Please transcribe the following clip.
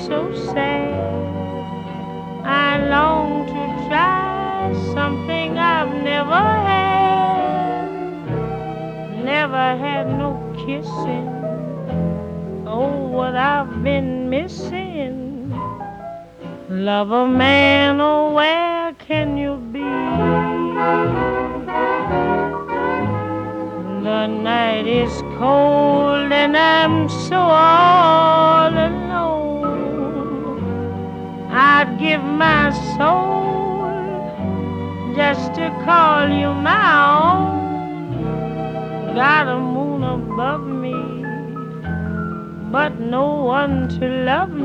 so sad. I long to try something I've never had. Never had no kissing. Oh, what I've been missing. Lover man, oh, where can you be? The night is cold and I'm so all alone. I'd give my soul just to call you my own. Got a moon above me, but no one to love me.